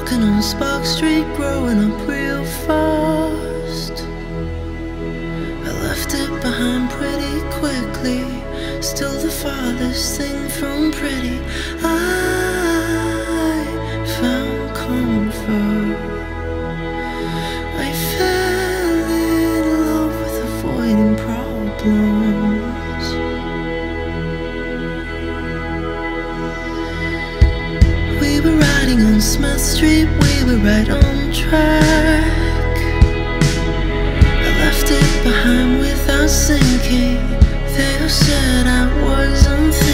Walking on Spark Street, growing up real fast. I left it behind pretty quickly, still the farthest thing from pretty. I found comfort. I fell in love with avoiding problems. We were riding on Smith Street, we were right on track. I left it behind without thinking. They all said I was unfair.